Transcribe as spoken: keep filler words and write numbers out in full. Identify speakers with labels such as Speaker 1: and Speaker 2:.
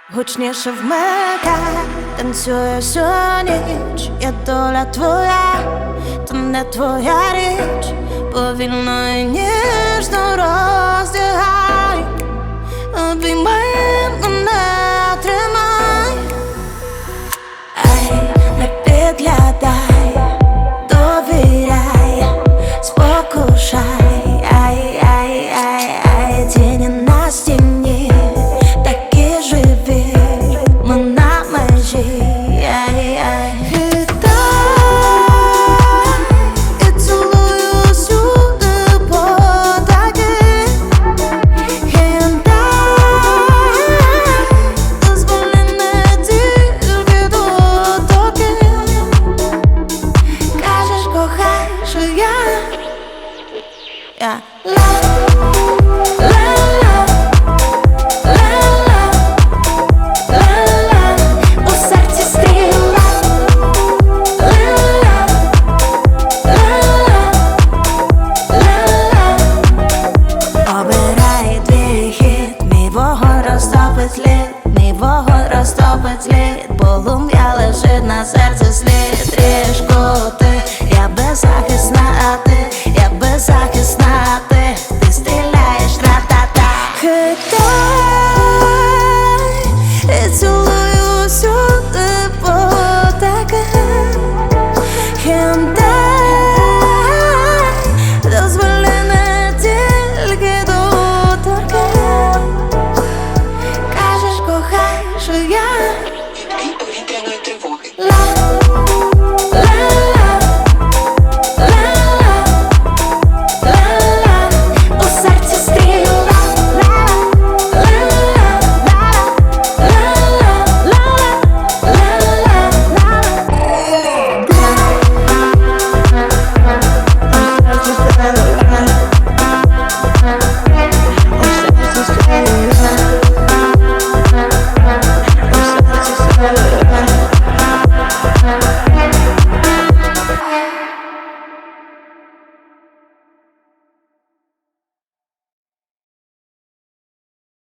Speaker 1: Гучніше вмикай, танцює всю ніч. Є доля твоя, то не твоя річ. Повільно і ніжно роздягай, обіймай мене, тримай. Ай, не підглядай, довіряй, спокушай. Ай, ай, ай, ай, тіні на стіні, такі живі, ми на межі. Ай, ай, хитай і цілую всюди потаки. Хитай, дозволи не тільки доторки. Кажеш, кохаєш, а я Я мій вогонь розтопить лід, полум'я лежить на серці слід. Трішку ти, я беззахисна, а ти, я беззахисна, а ти, ти стріляєш, ра-та-та. Хитай і цілую всюди потаки. Хитай, дозволи не тільки доторки. Кажеш, кохаєш, а я